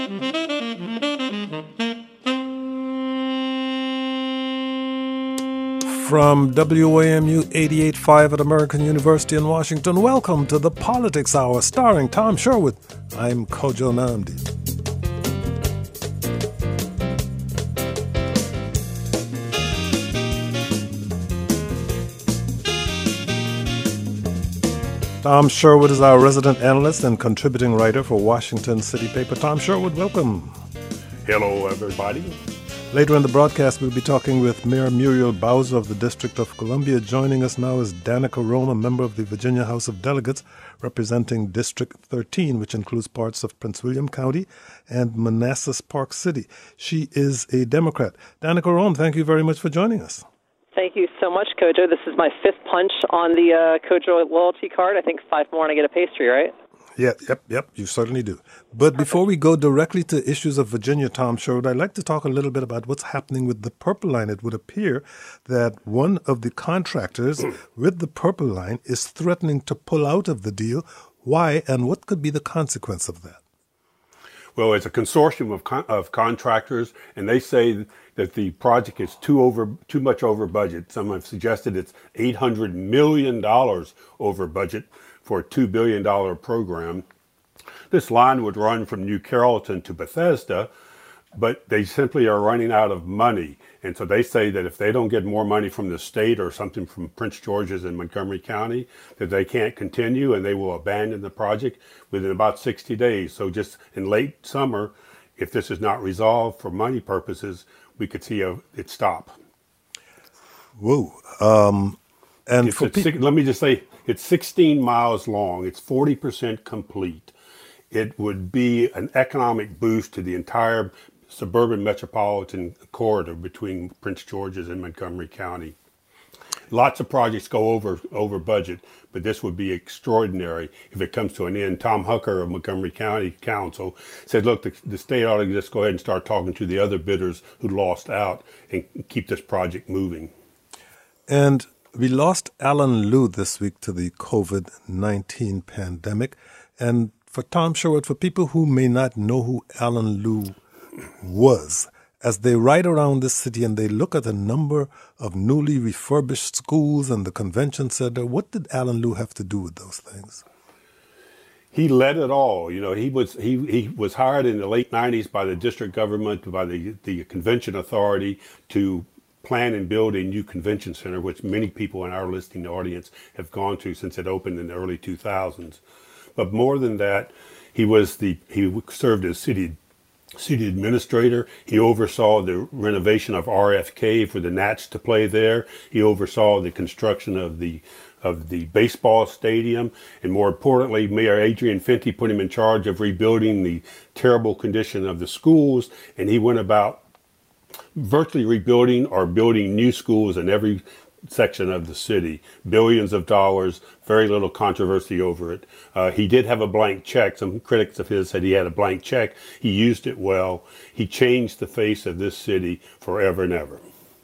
From WAMU 88.5 at American University in Washington, welcome to the Politics Hour, starring Tom Sherwood. I'm Kojo Nnamdi. Tom Sherwood is our resident analyst and contributing writer for Washington City Paper. Tom Sherwood, welcome. Hello, everybody. Later in the broadcast, we'll be talking with Mayor Muriel Bowser of the District of Columbia. Joining us now is Danica Roem, a member of the Virginia House of Delegates, representing District 13, which includes parts of Prince William County and Manassas Park City. She is a Democrat. Danica Roem, thank you very much for joining us. Thank you so much, Kojo. This is my fifth punch on the Kojo loyalty card. I think 5 more and I get a pastry, right? Yep, you certainly do. But before we go directly to issues of Virginia, Tom Sherwood, I'd like to talk a little bit about what's happening with the Purple Line. It would appear that one of the contractors with the Purple Line is threatening to pull out of the deal. Why, and what could be the consequence of that? Well, it's a consortium of contractors, and they say that the project is too much over budget. Some have suggested it's $800 million over budget for a $2 billion program. This line would run from New Carrollton to Bethesda, but they simply are running out of money. And so they say that if they don't get more money from the state or something from Prince George's and Montgomery County, that they can't continue and they will abandon the project within about 60 days. So just in late summer, if this is not resolved for money purposes, we could see it stop. Whoa. Let me just say, it's 16 miles long. It's 40% complete. It would be an economic boost to the entire suburban metropolitan corridor between Prince George's and Montgomery County. Lots of projects go over budget, but this would be extraordinary if it comes to an end. Tom Hucker of Montgomery County Council said, look, the state ought to just go ahead and start talking to the other bidders who lost out and keep this project moving. And we lost Alan Liu this week to the COVID-19 pandemic. And for Tom Sherwood, for people who may not know who Alan Liu was, as they ride around this city and they look at the number of newly refurbished schools and the convention center, what did Alan Liu have to do with those things? He led it all. You know, he was hired in the late 90s by the district government, by the convention authority to plan and build a new convention center, which many people in our listening audience have gone to since it opened in the early 2000s. But more than that, he served as city administrator. He oversaw the renovation of RFK for the Nats to play there. He oversaw the construction of the baseball stadium. And more importantly, Mayor Adrian Fenty put him in charge of rebuilding the terrible condition of the schools. And he went about virtually rebuilding or building new schools in every section of the city. Billions of dollars, very little controversy over it. He did have a blank check. Some critics of his said he had a blank check. He used it well. He changed the face of this city forever and ever.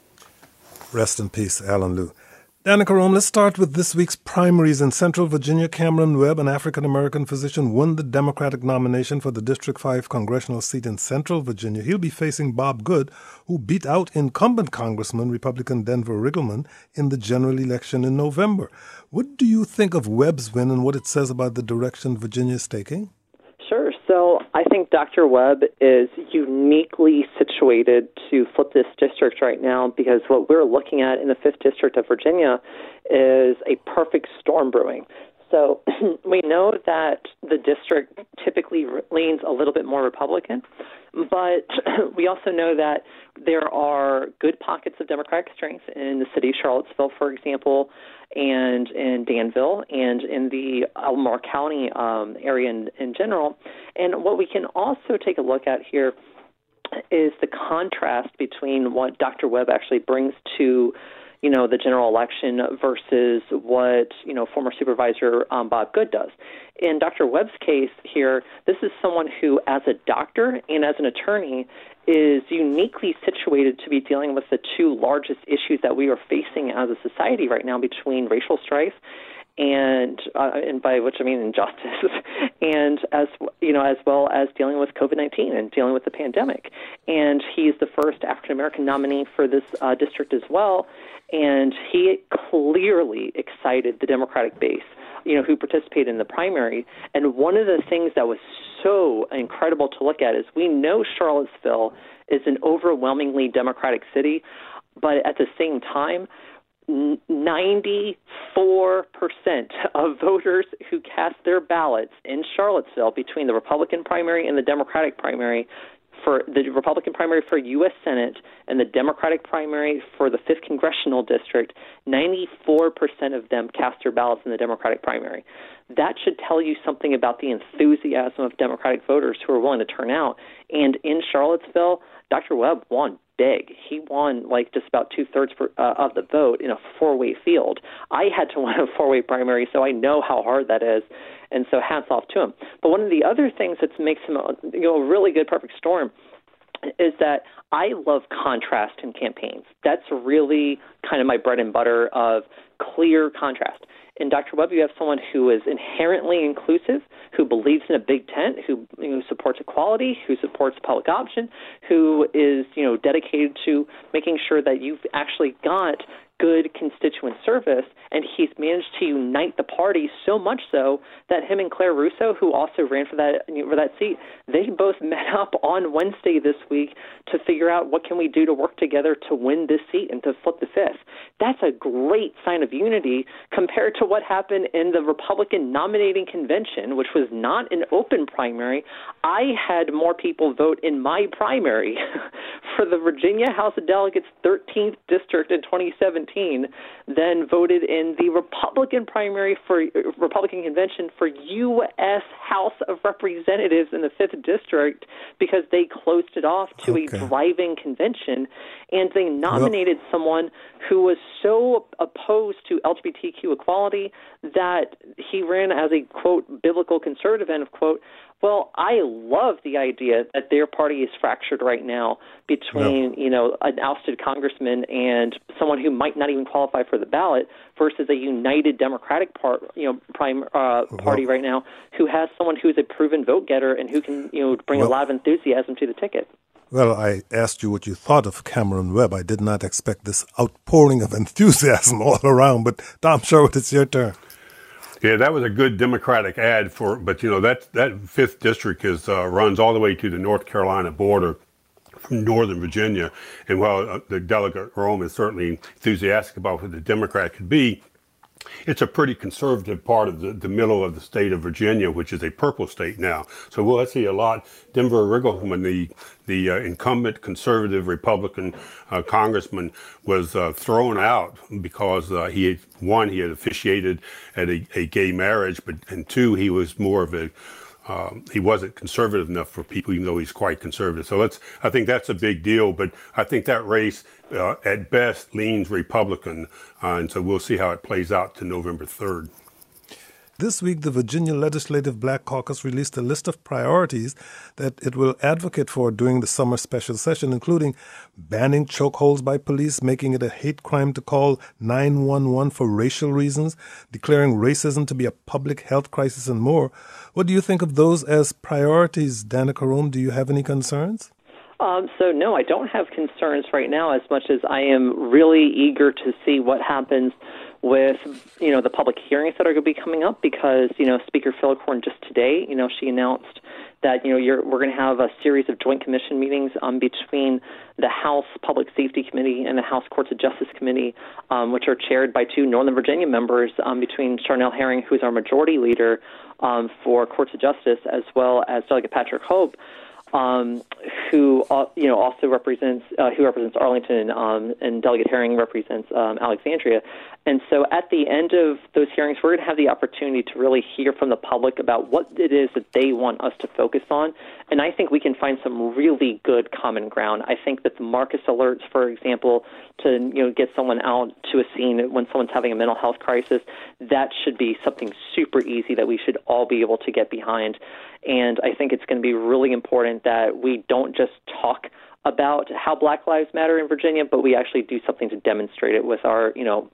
Rest in peace, Alan Liu. Danica Roem, let's start with this week's primaries in Central Virginia. Cameron Webb, an African-American physician, won the Democratic nomination for the District 5 congressional seat in Central Virginia. He'll be facing Bob Good, who beat out incumbent Congressman Republican Denver Riggleman in the general election in November. What do you think of Webb's win and what it says about the direction Virginia is taking? Sure. So I think Dr. Webb is uniquely situated to flip this district right now because what we're looking at in the 5th District of Virginia is a perfect storm brewing. So we know that the district typically leans a little bit more Republican, but we also know that there are good pockets of Democratic strength in the city of Charlottesville, for example, and in Danville, and in the Albemarle County area in general. And what we can also take a look at here is the contrast between what Dr. Webb actually brings to the general election versus what, former Supervisor Bob Good does. In Dr. Webb's case here, this is someone who, as a doctor and as an attorney, is uniquely situated to be dealing with the two largest issues that we are facing as a society right now between racial strife and by which I mean injustice, and as well as dealing with COVID-19 and dealing with the pandemic. And he's the first African American nominee for this district as well, and he clearly excited the Democratic base, who participated in the primary. And one of the things that was so incredible to look at is we know Charlottesville is an overwhelmingly Democratic city, but at the same time, 94% of voters who cast their ballots in Charlottesville between the Republican primary and the Democratic primary, for the Republican primary for U.S. Senate and the Democratic primary for the 5th Congressional District, 94% of them cast their ballots in the Democratic primary. That should tell you something about the enthusiasm of Democratic voters who are willing to turn out. And in Charlottesville, Dr. Webb won big. He won like just about 2/3 of the vote in a 4-way field. I had to win a 4-way primary, so I know how hard that is, and so hats off to him. But one of the other things that makes him a really good perfect storm is that I love contrast in campaigns. That's really kind of my bread and butter of clear contrast. In Dr. Webb, you have someone who is inherently inclusive, who believes in a big tent, who supports equality, who supports public option, who is dedicated to making sure that you've actually got good constituent service, and he's managed to unite the party so much so that him and Claire Russo, who also ran for that seat, they both met up on Wednesday this week to figure out what can we do to work together to win this seat and to flip the 5th. That's a great sign of unity compared to what happened in the Republican nominating convention, which was not an open primary. I had more people vote in my primary for the Virginia House of Delegates 13th District in 2017 then voted in the Republican primary for Republican convention for U.S. House of Representatives in the 5th District because they closed it off to a driving convention, and they nominated someone who was so opposed to LGBTQ equality that he ran as a, quote, biblical conservative, end of quote. Well, I love the idea that their party is fractured right now between, an ousted congressman and someone who might not even qualify for the ballot versus a united Democratic party right now who has someone who's a proven vote getter and who can, bring a lot of enthusiasm to the ticket. Well, I asked you what you thought of Cameron Webb. I did not expect this outpouring of enthusiasm all around, but Tom Sherwood, it's your turn. Yeah, that was a good Democratic ad but that 5th district runs all the way to the North Carolina border from Northern Virginia. And while the delegate Rome is certainly enthusiastic about what the Democrat could be, it's a pretty conservative part of the middle of the state of Virginia, which is a purple state now. So we'll see a lot. Denver Riggleman, the incumbent conservative Republican congressman, was thrown out because he had officiated at a gay marriage, and 2, he was more of a he wasn't conservative enough for people, even though he's quite conservative. So I think that's a big deal. But I think that race, at best, leans Republican. And so we'll see how it plays out to November 3rd. This week, the Virginia Legislative Black Caucus released a list of priorities that it will advocate for during the summer special session, including banning chokeholds by police, making it a hate crime to call 911 for racial reasons, declaring racism to be a public health crisis, and more. What do you think of those as priorities, Danica Roem? Do you have any concerns? So, no, I don't have concerns right now as much as I am really eager to see what happens with, the public hearings that are going to be coming up because, Speaker Fillicorn just today, she announced that, we're going to have a series of joint commission meetings between the House Public Safety Committee and the House Courts of Justice Committee, which are chaired by 2 Northern Virginia members, between Charnel Herring, who's our majority leader for Courts of Justice, as well as Delegate Patrick Hope, who also represents Arlington, and Delegate Herring represents Alexandria. And so at the end of those hearings, we're going to have the opportunity to really hear from the public about what it is that they want us to focus on. And I think we can find some really good common ground. I think that the Marcus alerts, for example, to get someone out to a scene when someone's having a mental health crisis, that should be something super easy that we should all be able to get behind. And I think it's going to be really important that we don't just talk about how Black Lives Matter in Virginia, but we actually do something to demonstrate it with our,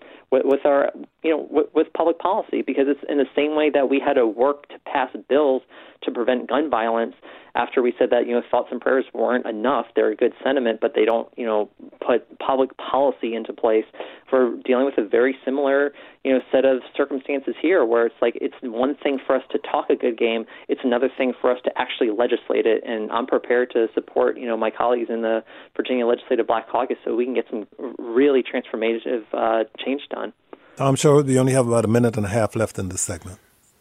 with public policy, because it's in the same way that we had to work to pass bills to prevent gun violence after we said that, thoughts and prayers weren't enough. They're a good sentiment, but they don't, put public policy into place. For dealing with a very similar, set of circumstances here, where it's like it's one thing for us to talk a good game, it's another thing for us to actually legislate it. And I'm prepared to support, my colleagues in the Virginia Legislative Black Caucus so we can get some really transformative change done. Tom Sherwood, we only have about a minute and a half left in this segment.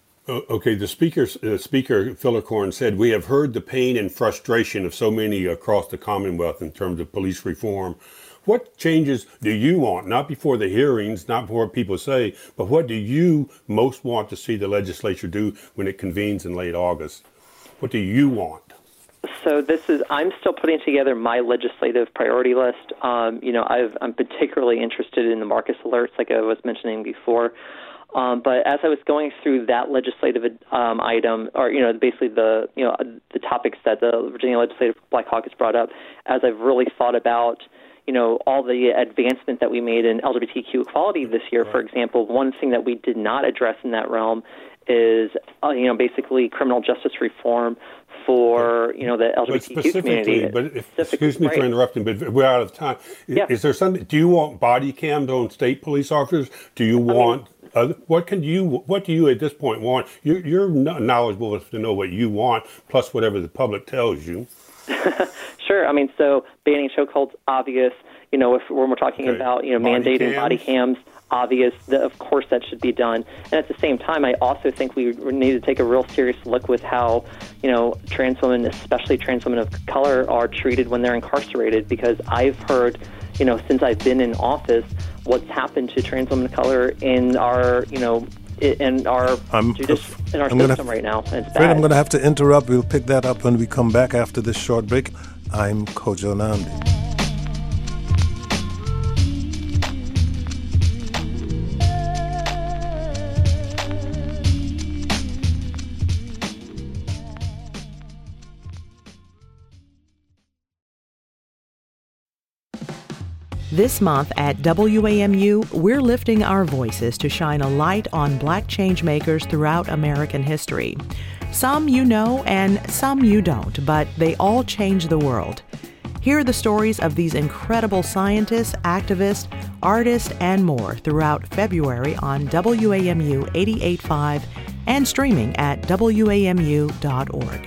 Okay, the speaker, Fillicorn, said, "We have heard the pain and frustration of so many across the Commonwealth in terms of police reform. What changes do you want, not before the hearings, not before what people say, but what do you most want to see the legislature do when it convenes in late August? What do you want?" So I'm still putting together my legislative priority list. I'm particularly interested in the Marcus alerts, like I was mentioning before. But as I was going through that legislative item, or basically the topics that the Virginia Legislative Black Caucus brought up, as I've really thought about all the advancement that we made in LGBTQ equality this year, for example, one thing that we did not address in that realm is basically criminal justice reform for the LGBTQ community. But excuse me for interrupting, but we're out of time. Yeah. Is there something? Do you want body cams on state police officers? Do you want? What do you at this point want? You're knowledgeable enough to know what you want, plus whatever the public tells you. Sure. So banning chokeholds, obvious. When we're talking about mandating body cams, obvious. Of course, that should be done. And at the same time, I also think we need to take a real serious look with how trans women, especially trans women of color, are treated when they're incarcerated. Because I've heard, since I've been in office, what's happened to trans women of color in our system right now. And it's bad. I'm going to have to interrupt. We'll pick that up when we come back after this short break. I'm Kojo Nandi. This month at WAMU, we're lifting our voices to shine a light on Black changemakers throughout American history. Some you know and some you don't, but they all change the world. Hear the stories of these incredible scientists, activists, artists, and more throughout February on WAMU 88.5 and streaming at WAMU.org.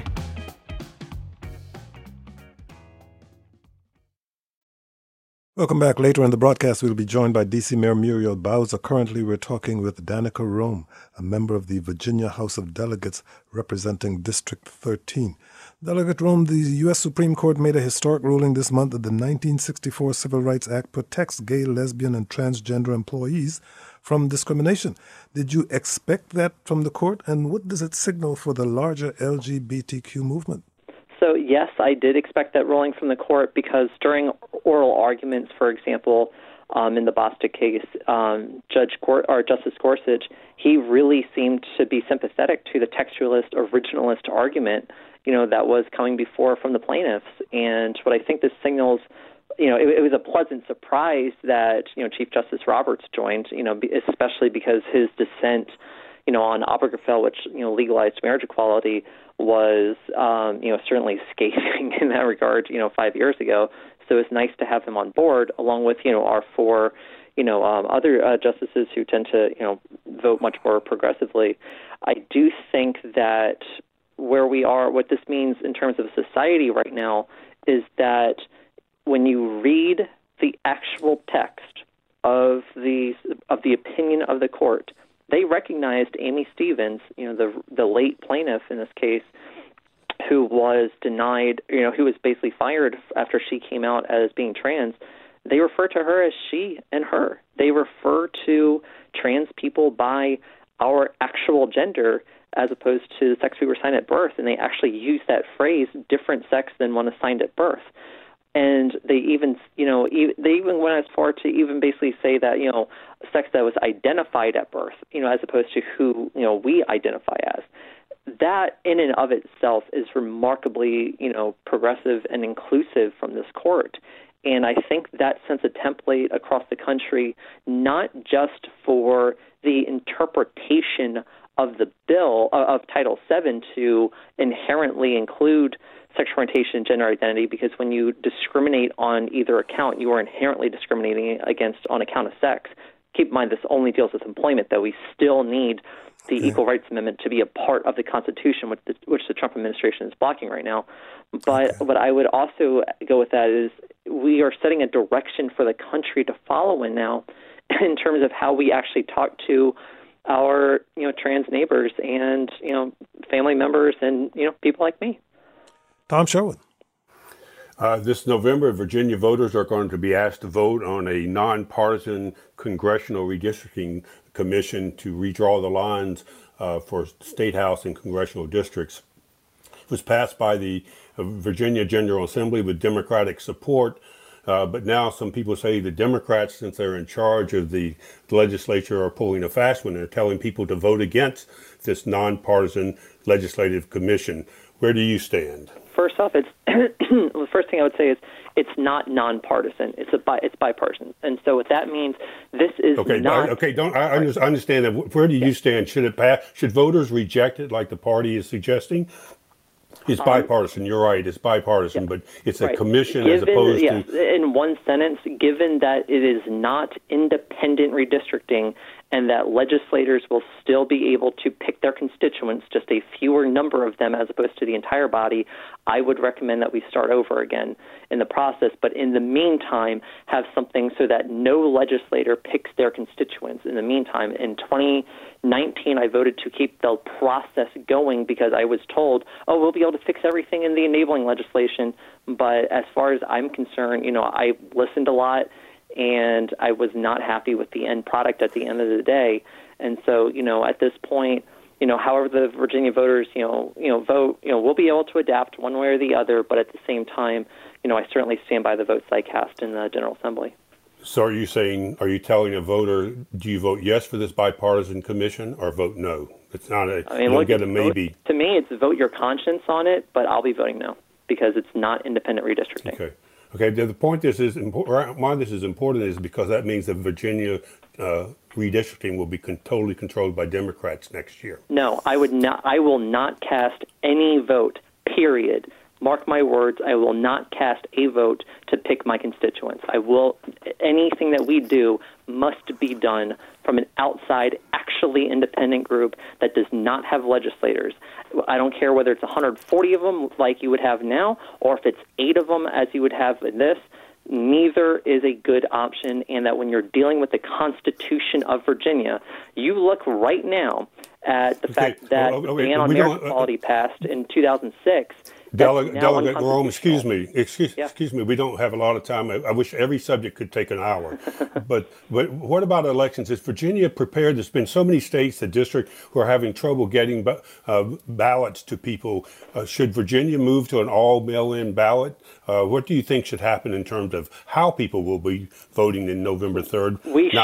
Welcome back. Later in the broadcast, we'll be joined by D.C. Mayor Muriel Bowser. Currently, we're talking with Danica Roem, a member of the Virginia House of Delegates representing District 13. Delegate Roem, the U.S. Supreme Court made a historic ruling this month that the 1964 Civil Rights Act protects gay, lesbian, and transgender employees from discrimination. Did you expect that from the court, and what does it signal for the larger LGBTQ movement? So, yes, I did expect that ruling from the court because during oral arguments, for example, in the Bostic case, Justice Gorsuch, he really seemed to be sympathetic to the textualist, originalist argument, that was coming before from the plaintiffs. And what I think this signals, it was a pleasant surprise that, Chief Justice Roberts joined, especially because his dissent, on Obergefell, which, legalized marriage equality, was, certainly scathing in that regard, 5 years ago. So it's nice to have him on board, along with, our four, other justices who tend to, vote much more progressively. I do think that where we are, what this means in terms of society right now is that when you read the actual text of the opinion of the court, they recognized Amy Stevens, the late plaintiff in this case, who was denied, who was basically fired after she came out as being trans. They refer to her as she and her. They refer to trans people by our actual gender as opposed to the sex we were assigned at birth, and they actually use that phrase, different sex than one assigned at birth. And they even, they even went as far to even basically say that, sex that was identified at birth, as opposed to who, we identify as. that in and of itself is remarkably, progressive and inclusive from this court. And I think that sets a template across the country, not just for the interpretation of the bill, of Title VII, to inherently include sexual orientation and gender identity, because when you discriminate on either account, you are inherently discriminating against on account of sex. Keep in mind, this only deals with employment, though. We still need the Equal Rights Amendment to be a part of the Constitution, which the Trump administration is blocking right now. But what I would also go with that is we are setting a direction for the country to follow in now in terms of how we actually talk to our, trans neighbors and, family members and, people like me. Tom Sherwood. This November, Virginia voters are going to be asked to vote on a nonpartisan congressional redistricting commission to redraw the lines for state house and congressional districts. It was passed by the Virginia General Assembly with Democratic support, but now some people say the Democrats, since they're in charge of the legislature, are pulling a fast one. They're telling people to vote against this nonpartisan legislative commission. Where do you stand? First off, it's the first thing I would say is it's not nonpartisan. It's bipartisan, and so what that means, this is not. Okay. I understand that. Where do you stand? Should it pass? Should voters reject it, like the party is suggesting? It's bipartisan. You're right. It's bipartisan, but it's a commission as opposed to. In one sentence, given that it is not independent redistricting, and that legislators will still be able to pick their constituents, just a fewer number of them as opposed to the entire body, I would recommend that we start over again in the process. But in the meantime, have something so that no legislator picks their constituents. In the meantime, in 2019, I voted to keep the process going because I was told, we'll be able to fix everything in the enabling legislation. But as far as I'm concerned, I listened a lot, and I was not happy with the end product at the end of the day. And so, at this point, however the Virginia voters, vote, we'll be able to adapt one way or the other. But at the same time, I certainly stand by the votes I cast in the General Assembly. So are you telling a voter, do you vote yes for this bipartisan commission or vote no? It's not get a maybe. To me, it's vote your conscience on it, but I'll be voting no because it's not independent redistricting. Okay. The point why this is important is because that means that Virginia redistricting will be totally controlled by Democrats next year. No, I would not. I will not cast any vote. Period. Mark my words. I will not cast a vote to pick my constituents. Anything that we do must be done from an outside, actually independent group that does not have legislators. I don't care whether it's 140 of them like you would have now, or if it's 8 of them as you would have in this. Neither is a good option, and that when you're dealing with the Constitution of Virginia, you look right now at the fact that the ban on marriage equality passed in 2006. Delegate Rome, excuse me. We don't have a lot of time. I wish every subject could take an hour. but what about elections? Is Virginia prepared? There's been so many states, the district, who are having trouble getting ballots to people. Should Virginia move to an all mail-in ballot? What do you think should happen in terms of how people will be voting in November 3rd?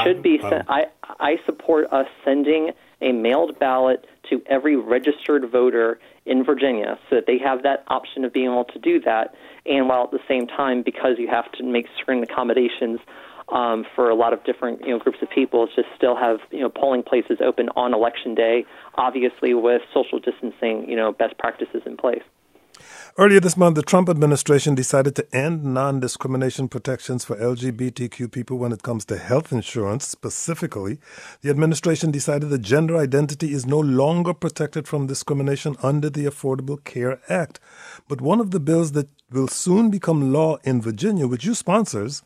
I support us sending a mailed ballot to every registered voter in Virginia so that they have that option of being able to do that. And while at the same time, because you have to make certain accommodations for a lot of different groups of people, it's just still have polling places open on Election Day, obviously with social distancing best practices in place. Earlier this month, the Trump administration decided to end non-discrimination protections for LGBTQ people when it comes to health insurance. Specifically, the administration decided that gender identity is no longer protected from discrimination under the Affordable Care Act. But one of the bills that will soon become law in Virginia, which you sponsored,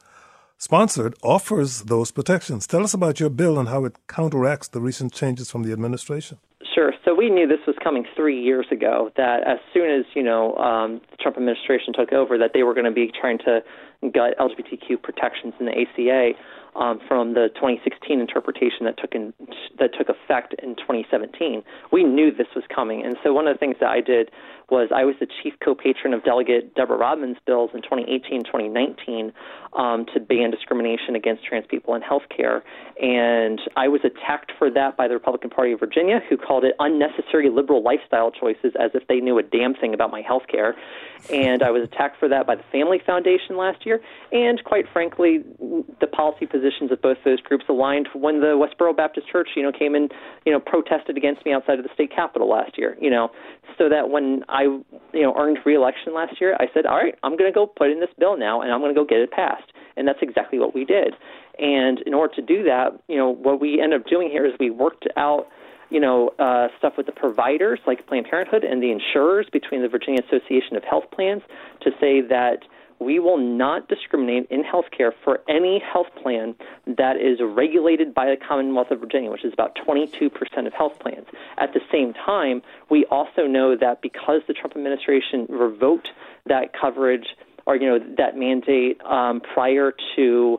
offers those protections. Tell us about your bill and how it counteracts the recent changes from the administration. Sure. So we knew this was coming 3 years ago, that as soon as, the Trump administration took over, that they were going to be trying to gut LGBTQ protections in the ACA from the 2016 interpretation that took effect in 2017. We knew this was coming. And so one of the things that I did was I was the chief co-patron of Delegate Deborah Rodman's bills in 2018-2019 to ban discrimination against trans people in healthcare. And I was attacked for that by the Republican Party of Virginia, who called it unnecessary liberal lifestyle choices, as if they knew a damn thing about my healthcare. And I was attacked for that by the Family Foundation last year. And quite frankly, the policy positions of both those groups aligned when the Westboro Baptist Church, came and, protested against me outside of the state capitol last year, so that when I, earned re-election last year, I said, all right, I'm going to go put in this bill now, and I'm going to go get it passed. And that's exactly what we did. And in order to do that, what we ended up doing here is we worked out stuff with the providers like Planned Parenthood and the insurers between the Virginia Association of Health Plans to say that we will not discriminate in healthcare for any health plan that is regulated by the Commonwealth of Virginia, which is about 22% of health plans. At the same time, we also know that because the Trump administration revoked that coverage or that mandate prior to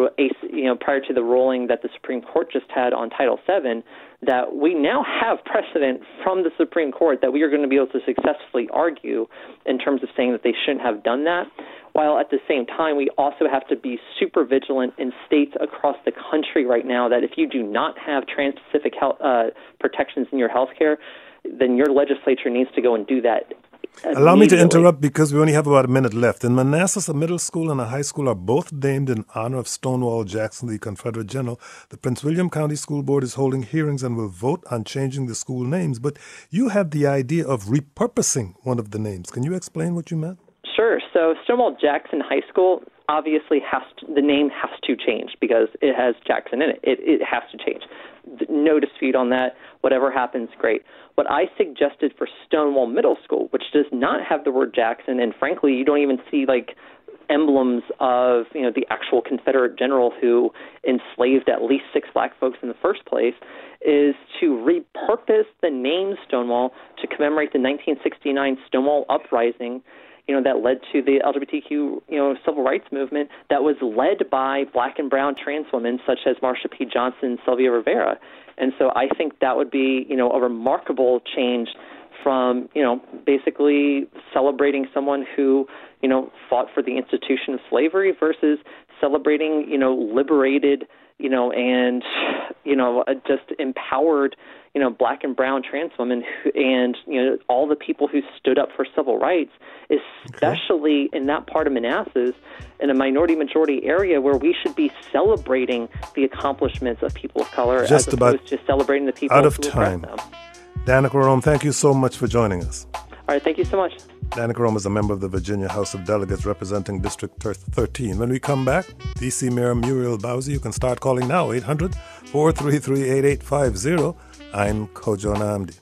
the ruling that the Supreme Court just had on Title VII, that we now have precedent from the Supreme Court that we are going to be able to successfully argue in terms of saying that they shouldn't have done that, while at the same time we also have to be super vigilant in states across the country right now that if you do not have trans-Pacific health protections in your health care, then your legislature needs to go and do that. Allow me to interrupt because we only have about a minute left. In Manassas, a middle school and a high school are both named in honor of Stonewall Jackson, the Confederate general. The Prince William County School Board is holding hearings and will vote on changing the school names. But you had the idea of repurposing one of the names. Can you explain what you meant? Sure. So Stonewall Jackson High School obviously the name has to change because it has Jackson in it. It has to change. No dispute on that. Whatever happens, great. What I suggested for Stonewall Middle School, which does not have the word Jackson, and frankly, you don't even see emblems of the actual Confederate general who enslaved at least 6 black folks in the first place, is to repurpose the name Stonewall to commemorate the 1969 Stonewall Uprising, that led to the LGBTQ, civil rights movement that was led by black and brown trans women such as Marsha P. Johnson, Sylvia Rivera. And so I think that would be, a remarkable change from, basically celebrating someone who, fought for the institution of slavery versus celebrating, liberated, and, just empowered, black and brown trans women and, all the people who stood up for civil rights, especially in that part of Manassas, in a minority-majority area where we should be celebrating the accomplishments of people of color as opposed to celebrating the people who oppress them. Danica Roem, thank you so much for joining us. All right, thank you so much. Danica Roem is a member of the Virginia House of Delegates representing District 13. When we come back, D.C. Mayor Muriel Bowser, you can start calling now, 800-433-8850. I'm Kojo Nnamdi.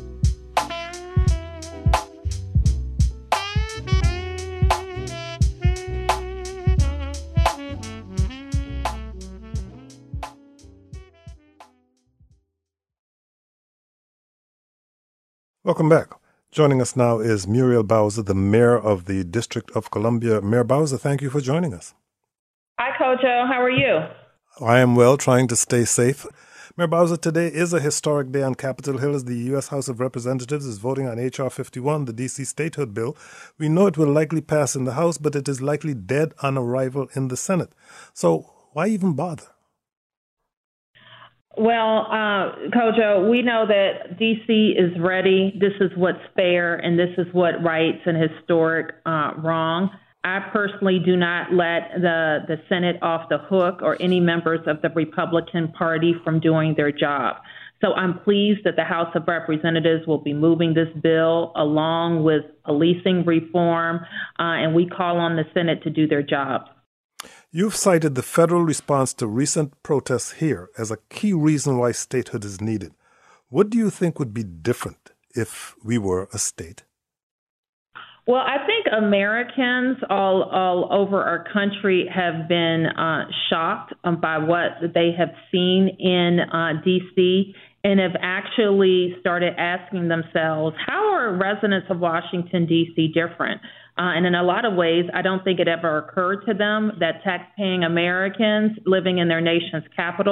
Welcome back. Joining us now is Muriel Bowser, the mayor of the District of Columbia. Mayor Bowser, thank you for joining us. Hi, Kojo. How are you? I am well, trying to stay safe. Mayor Bowser, today is a historic day on Capitol Hill as the U.S. House of Representatives is voting on H.R. 51, the D.C. statehood bill. We know it will likely pass in the House, but it is likely dead on arrival in the Senate. So why even bother? Well, Kojo, we know that D.C. is ready. This is what's fair, and this is what rights and historic wrong. I personally do not let the Senate off the hook or any members of the Republican Party from doing their job. So I'm pleased that the House of Representatives will be moving this bill along with policing reform, and we call on the Senate to do their job. You've cited the federal response to recent protests here as a key reason why statehood is needed. What do you think would be different if we were a state? Well, I think Americans all over our country have been shocked by what they have seen in D.C. and have actually started asking themselves, how are residents of Washington, D.C. different? And in a lot of ways, I don't think it ever occurred to them that tax-paying Americans living in their nation's capital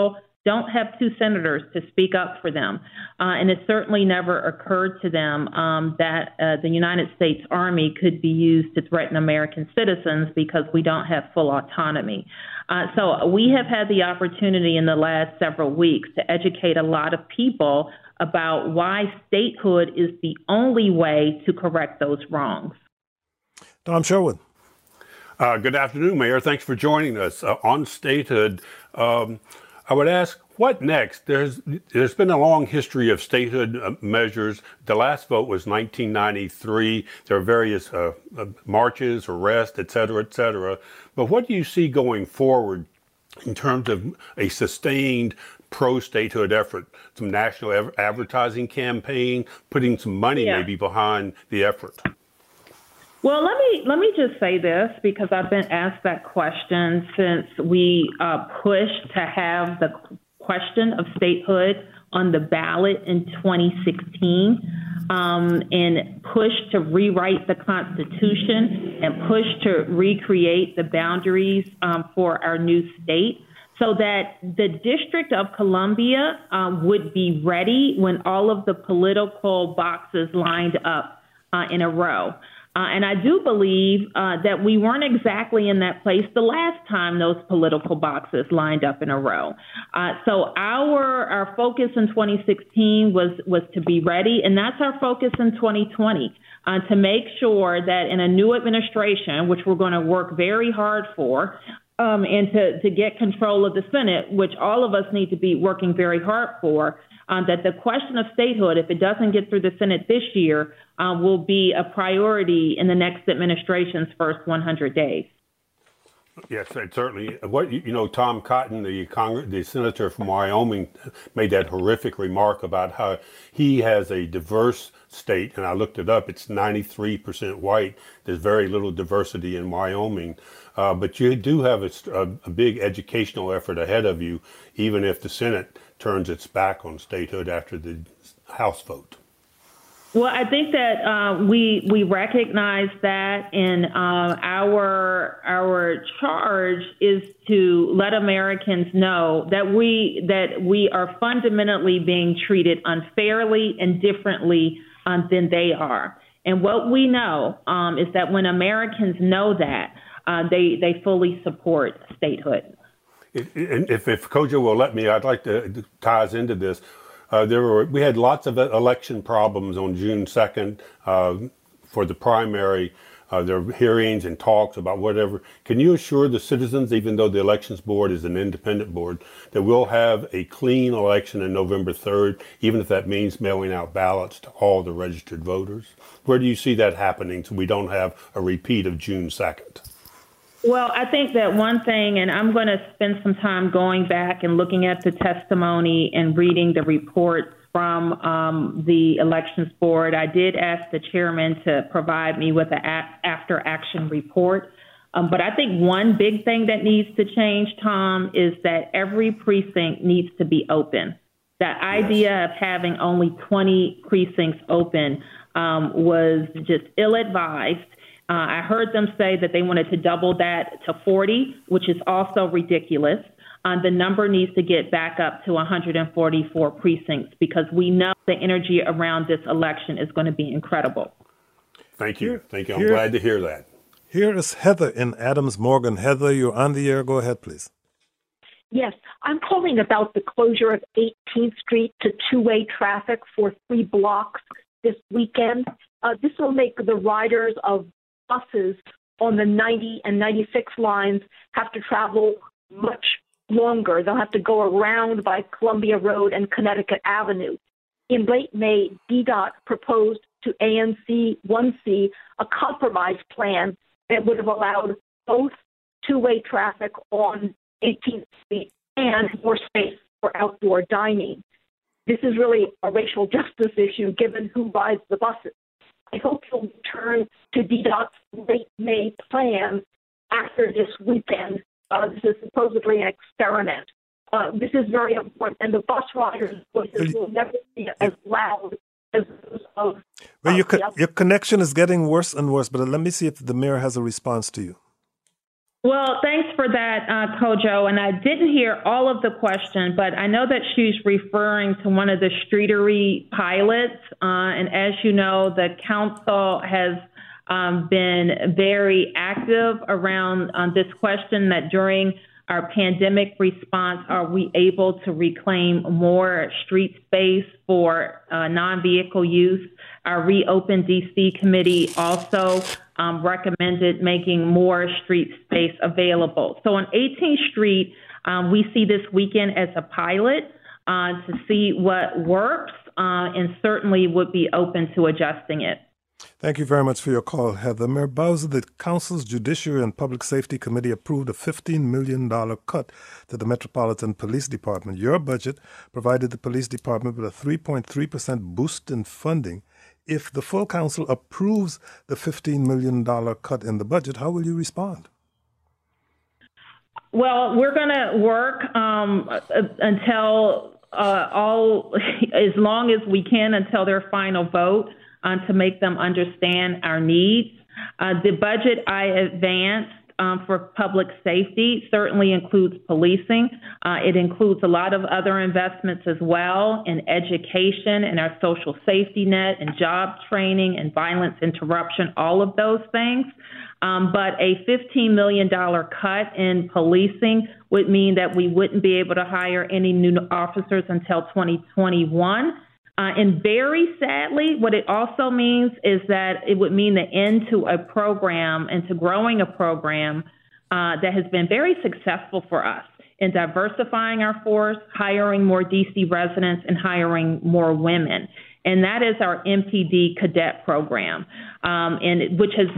don't have two senators to speak up for them. And it certainly never occurred to them that the United States Army could be used to threaten American citizens because we don't have full autonomy. So we have had the opportunity in the last several weeks to educate a lot of people about why statehood is the only way to correct those wrongs. Tom Sherwood. Good afternoon, Mayor. Thanks for joining us on statehood. I would ask, what next? There's been a long history of statehood measures. The last vote was 1993. There are various marches, arrests, et cetera, But what do you see going forward in terms of a sustained pro-statehood effort, some national advertising campaign, putting some money maybe behind the effort? Well, let me just say this, because I've been asked that question since we pushed to have the question of statehood on the ballot in 2016, and pushed to rewrite the Constitution and pushed to recreate the boundaries for our new state, so that the District of Columbia would be ready when all of the political boxes lined up in a row. And I do believe that we weren't exactly in that place the last time those political boxes lined up in a row. So our focus in 2016 was to be ready, and that's our focus in 2020, to make sure that in a new administration, which we're going to work very hard for, and to get control of the Senate, which all of us need to be working very hard for, that the question of statehood, if it doesn't get through the Senate this year, will be a priority in the next administration's first 100 days. Yes, certainly. Tom Cotton, the senator from Wyoming, made that horrific remark about how he has a diverse state, and I looked it up. It's 93% white. There's very little diversity in Wyoming, but you do have a big educational effort ahead of you, even if the Senate turns its back on statehood after the House vote. Well, I think that we recognize that, and our charge is to let Americans know that we are fundamentally being treated unfairly and differently than they are. And what we know is that when Americans know that, they fully support statehood. If Kojo will let me, I'd like to tie us into this. We had lots of election problems on June 2nd for the primary. There were hearings and talks about whatever. Can you assure the citizens, even though the Elections Board is an independent board, that we'll have a clean election on November 3rd, even if that means mailing out ballots to all the registered voters? Where do you see that happening so we don't have a repeat of June 2nd? Well, I think that one thing, and I'm going to spend some time going back and looking at the testimony and reading the reports from the Elections Board. I did ask the chairman to provide me with an after-action report. But I think one big thing that needs to change, Tom, is that every precinct needs to be open. That idea of having only 20 precincts open was just ill-advised. I heard them say that they wanted to double that to 40, which is also ridiculous. The number needs to get back up to 144 precincts, because we know the energy around this election is going to be incredible. Thank you. I'm glad to hear that. Here is Heather in Adams Morgan. Heather, you're on the air. Go ahead, please. Yes, I'm calling about the closure of 18th Street to two-way traffic for 3 blocks this weekend. This will make the riders of buses on the 90 and 96 lines have to travel much longer. They'll have to go around by Columbia Road and Connecticut Avenue. In late May, DDOT proposed to ANC 1C a compromise plan that would have allowed both two-way traffic on 18th Street and more space for outdoor dining. This is really a racial justice issue given who rides the buses. I hope you'll return to DDOT's late May plan after this weekend. This is supposedly an experiment. This is very important, and the bus riders' voices will never be as loud as those of... Well, your connection is getting worse and worse, but let me see if the mayor has a response to you. Well, thanks for that, Kojo. And I didn't hear all of the question, but I know that she's referring to one of the streetery pilots. And as you know, the council has been very active around this question that during our pandemic response, are we able to reclaim more street space for non-vehicle use? Our Reopen DC committee also recommended making more street space available. So on 18th Street, we see this weekend as a pilot to see what works and certainly would be open to adjusting it. Thank you very much for your call, Heather. Mayor Bowser, the Council's Judiciary and Public Safety Committee approved a $15 million cut to the Metropolitan Police Department. Your budget provided the police department with a 3.3% boost in funding. If the full council approves the $15 million cut in the budget, how will you respond? Well, we're going to work until as long as we can until their final vote to make them understand our needs. The budget I advanced for public safety certainly includes policing. It includes a lot of other investments as well in education and our social safety net and job training and violence interruption, all of those things. But a $15 million cut in policing would mean that we wouldn't be able to hire any new officers until 2021. And very sadly, what it also means is that it would mean the end to a program and to growing a program that has been very successful for us in diversifying our force, hiring more DC residents, and hiring more women. And that is our MPD cadet program, and which has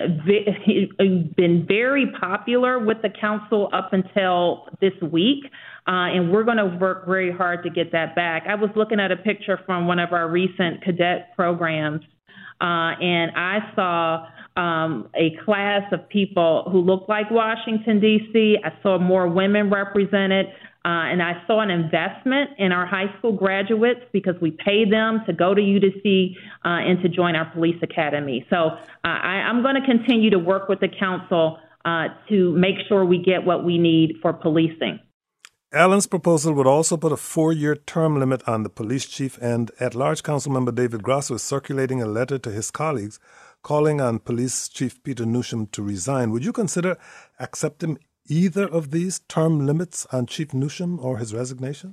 been very popular with the council up until this week. And we're going to work very hard to get that back. I was looking at a picture from one of our recent cadet programs, and I saw a class of people who look like Washington, D.C. I saw more women represented, and I saw an investment in our high school graduates because we pay them to go to UDC and to join our police academy. So I'm going to continue to work with the council to make sure we get what we need for policing. Allen's proposal would also put a 4-year term limit on the police chief, and at-large Councilmember David Grosso is circulating a letter to his colleagues calling on Police Chief Peter Newsham to resign. Would you consider accepting either of these term limits on Chief Newsham or his resignation?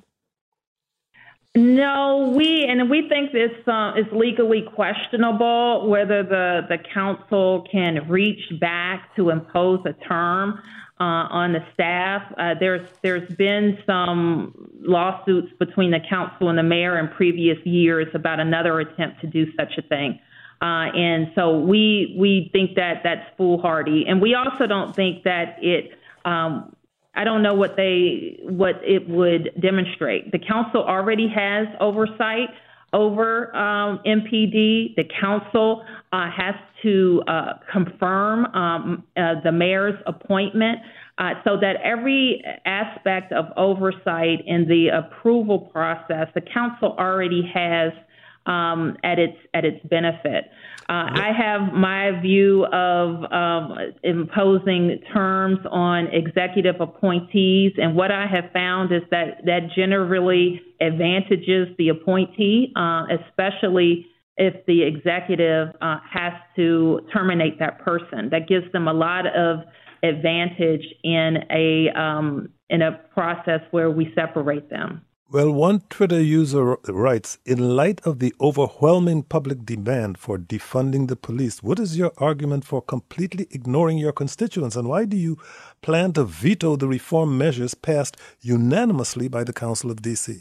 No, we think this is legally questionable whether the council can reach back to impose a term on the staff. There's been some lawsuits between the council and the mayor in previous years about another attempt to do such a thing. And so we think that that's foolhardy. And we also don't think that it, I don't know what it would demonstrate. The council already has oversight over MPD. The council has to confirm the mayor's appointment so that every aspect of oversight in the approval process, the council already has at its benefit. I have my view of imposing terms on executive appointees, and what I have found is that generally advantages the appointee, especially if the executive has to terminate that person. That gives them a lot of advantage in a process where we separate them. Well, one Twitter user writes, in light of the overwhelming public demand for defunding the police, what is your argument for completely ignoring your constituents, and why do you plan to veto the reform measures passed unanimously by the Council of D.C.?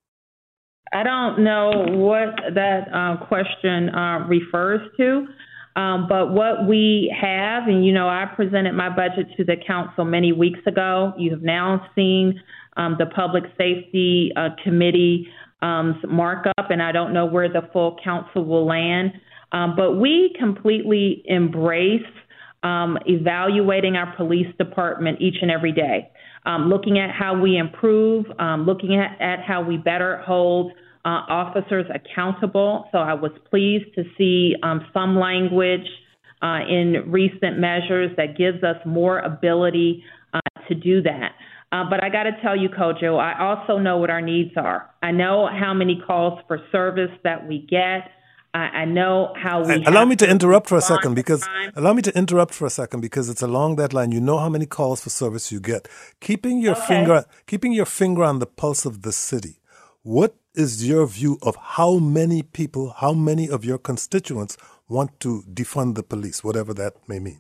I don't know what that question refers to, but what we have, and I presented my budget to the council many weeks ago. You have now seen the Public Safety Committee markup, and I don't know where the full council will land. But we completely embrace evaluating our police department each and every day, looking at how we improve, looking at how we better hold officers accountable. So I was pleased to see some language in recent measures that gives us more ability to do that. But I got to tell you, Kojo, I also know what our needs are. I know how many calls for service that we get. I know how we. Allow me to interrupt for a second because it's along that line. You know how many calls for service you get. Keeping your finger on the pulse of the city. What is your view of how many people, how many of your constituents want to defund the police, whatever that may mean?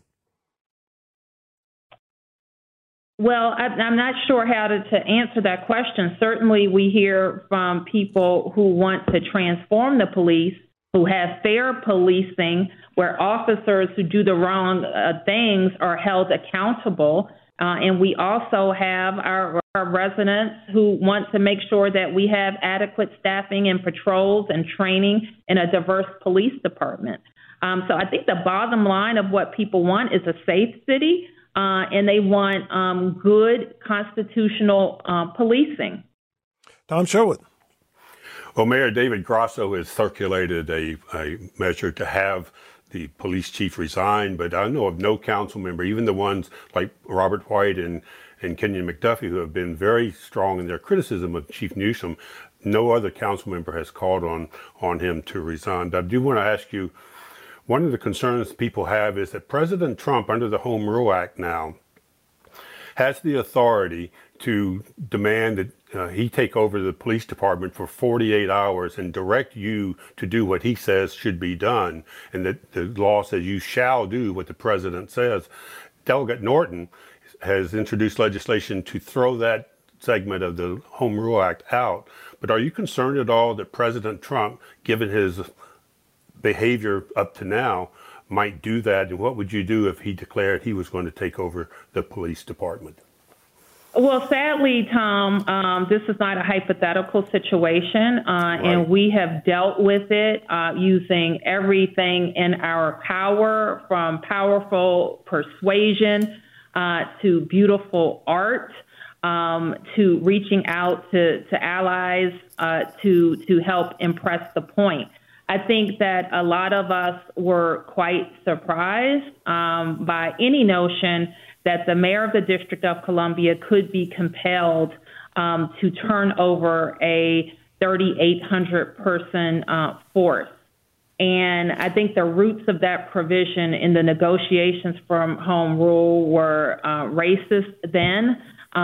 Well, I'm not sure how to answer that question. Certainly, we hear from people who want to transform the police, who have fair policing, where officers who do the wrong things are held accountable. And we also have our residents who want to make sure that we have adequate staffing and patrols and training in a diverse police department. So I think the bottom line of what people want is a safe city, and they want good constitutional policing. Tom Sherwood. Well, Mayor David Grosso has circulated a measure to have the police chief resign, but I know of no council member, even the ones like Robert White and Kenyon McDuffie, who have been very strong in their criticism of Chief Newsom. No other council member has called on him to resign. But I do want to ask you, one of the concerns people have is that President Trump, under the Home Rule Act now, has the authority to demand that he take over the police department for 48 hours and direct you to do what he says should be done, and that the law says you shall do what the president says. Delegate Norton has introduced legislation to throw that segment of the Home Rule Act out. But are you concerned at all that President Trump, given his behavior up to now, might do that? And what would you do if he declared he was going to take over the police department? Well, sadly, Tom, this is not a hypothetical situation, right. And we have dealt with it using everything in our power, from powerful persuasion to beautiful art, to reaching out to allies to help impress the point. I think that a lot of us were quite surprised by any notion that the mayor of the District of Columbia could be compelled to turn over a 3,800-person force. And I think the roots of that provision in the negotiations from Home Rule were racist then,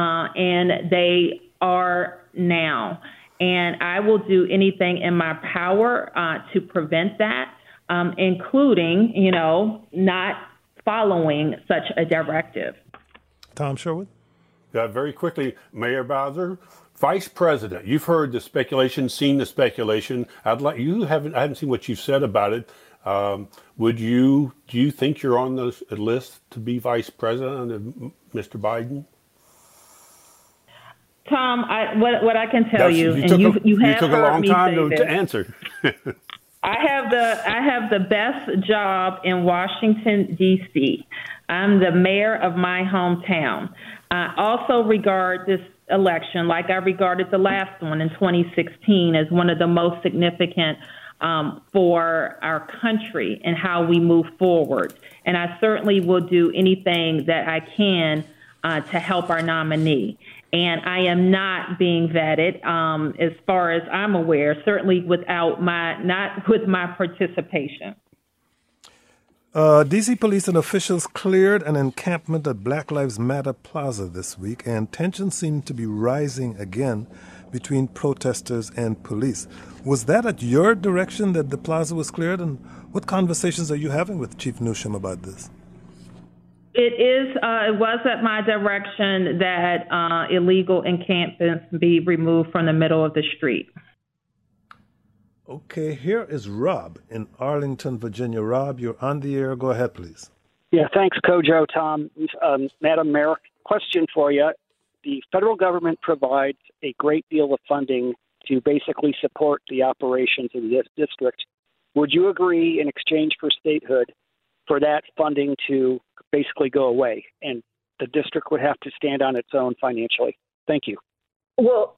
and they are now. And I will do anything in my power to prevent that, including, not following such a directive. Tom Sherwood? Very quickly, Mayor Bowser, Vice President, you've heard the speculation, seen the speculation. I haven't seen what you've said about it. Do you think you're on the list to be Vice President of Mr. Biden? Tom, what I can tell you took a long time to answer. I have the best job in Washington, D.C. I'm the mayor of my hometown. I also regard this election, like I regarded the last one in 2016, as one of the most significant for our country and how we move forward. And I certainly will do anything that I can to help our nominee. And I am not being vetted, as far as I'm aware, certainly not with my participation. D.C. police and officials cleared an encampment at Black Lives Matter Plaza this week, and tensions seem to be rising again between protesters and police. Was that at your direction that the plaza was cleared, and what conversations are you having with Chief Newsom about this? It was at my direction that illegal encampments be removed from the middle of the street. Okay, here is Rob in Arlington, Virginia. Rob, you're on the air. Go ahead, please. Yeah, thanks, Kojo, Tom. Madam Mayor, question for you. The federal government provides a great deal of funding to basically support the operations of this district. Would you agree, in exchange for statehood, for that funding to basically go away and the district would have to stand on its own financially? Thank you. Well,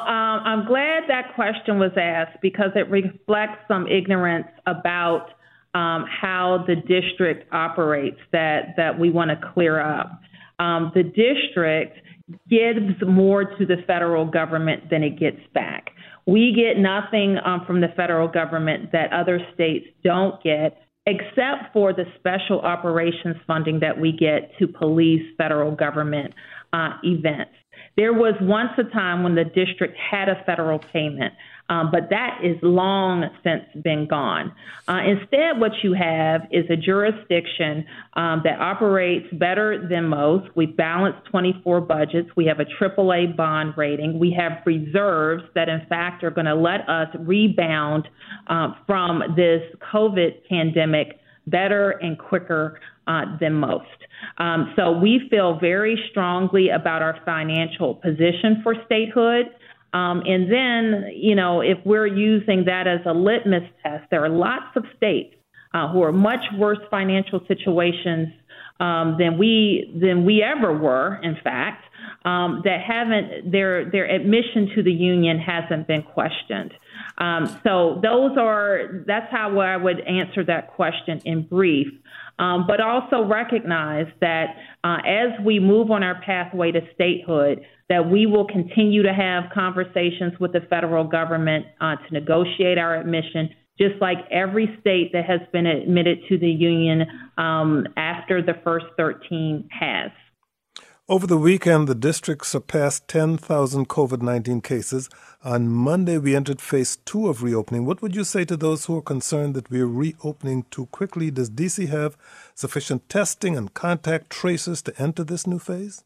I'm glad that question was asked because it reflects some ignorance about how the district operates that we want to clear up. The district gives more to the federal government than it gets back. We get nothing from the federal government that other states don't get, except for the special operations funding that we get to police federal government events. There was once a time when the district had a federal payment, but that is long since been gone. Instead, what you have is a jurisdiction that operates better than most. We've balanced 24 budgets. We have a AAA bond rating. We have reserves that, in fact, are going to let us rebound from this COVID pandemic better and quicker than most. So we feel very strongly about our financial position for statehood. And then, if we're using that as a litmus test, there are lots of states who are much worse financial situations than we ever were, in fact, that haven't, their admission to the union hasn't been questioned. So that's how I would answer that question in brief. But also recognize that as we move on our pathway to statehood, that we will continue to have conversations with the federal government to negotiate our admission, just like every state that has been admitted to the union after the first 13 has. Over the weekend, the district surpassed 10,000 COVID-19 cases. On Monday, we entered phase 2 of reopening. What would you say to those who are concerned that we're reopening too quickly? Does D.C. have sufficient testing and contact tracers to enter this new phase?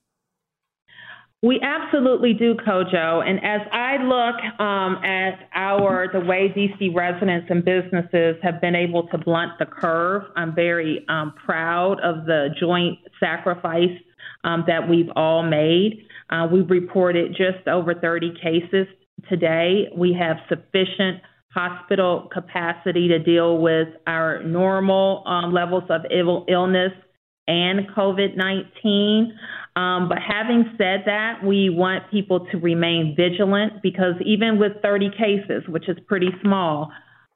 We absolutely do, Kojo. And as I look at the way D.C. residents and businesses have been able to blunt the curve, I'm very proud of the joint sacrifice that we've all made. We've reported just over 30 cases today. We have sufficient hospital capacity to deal with our normal levels of illness and COVID-19. But having said that, we want people to remain vigilant because even with 30 cases, which is pretty small,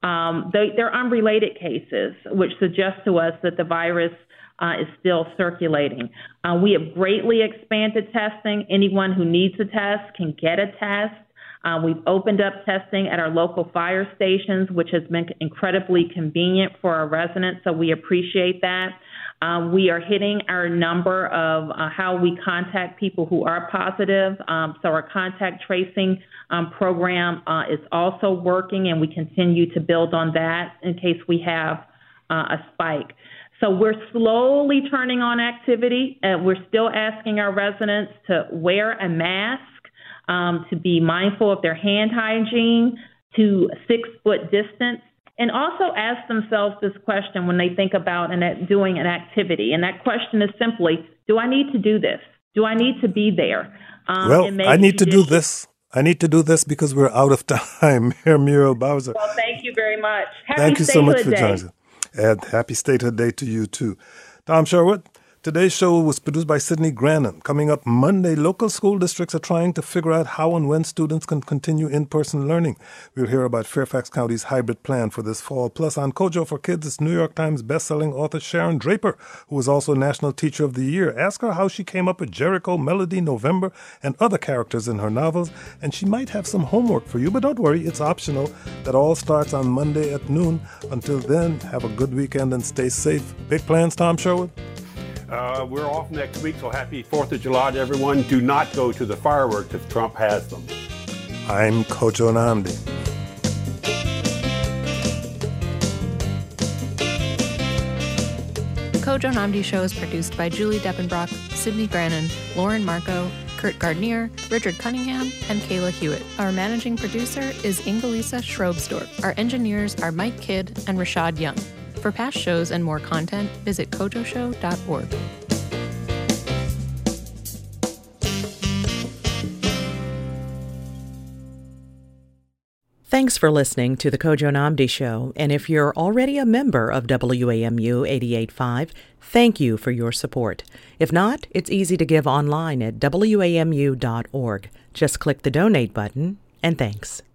they're unrelated cases, which suggests to us that the virus is still circulating. We have greatly expanded testing. Anyone who needs a test can get a test. We've opened up testing at our local fire stations, which has been incredibly convenient for our residents, so we appreciate that. We are hitting our number of how we contact people who are positive. So our contact tracing program is also working, and we continue to build on that in case we have a spike. So we're slowly turning on activity. We're still asking our residents to wear a mask, to be mindful of their hand hygiene, to 6-foot distance, and also ask themselves this question when they think about doing an activity. And that question is simply, do I need to do this? Do I need to be there? I need to do this. I need to do this because we're out of time. Mayor Muriel Bowser. Well, thank you very much. Thank you so much for joining us. And happy Statehood Day to you, too. Tom Sherwood, today's show was produced by Sydney Grannon. Coming up Monday, local school districts are trying to figure out how and when students can continue in-person learning. We'll hear about Fairfax County's hybrid plan for this fall. Plus, on Kojo for Kids, it's New York Times bestselling author Sharon Draper, who was also National Teacher of the Year. Ask her how she came up with Jericho, Melody, November, and other characters in her novels. And she might have some homework for you, but don't worry, it's optional. That all starts on Monday at noon. Until then, have a good weekend and stay safe. Big plans, Tom Sherwood? We're off next week, so happy 4th of July to everyone. Do not go to the fireworks if Trump has them. I'm Kojo Nnamdi. The Kojo Nnamdi Show is produced by Julie Deppenbrock, Sydney Grannon, Lauren Marco, Kurt Gardner, Richard Cunningham, and Kayla Hewitt. Our managing producer is Ingelisa Schroebsdorf. Our engineers are Mike Kidd and Rashad Young. For past shows and more content, visit kojoshow.org. Thanks for listening to The Kojo Nnamdi Show. And if you're already a member of WAMU 88.5, thank you for your support. If not, it's easy to give online at WAMU.org. Just click the donate button, and thanks.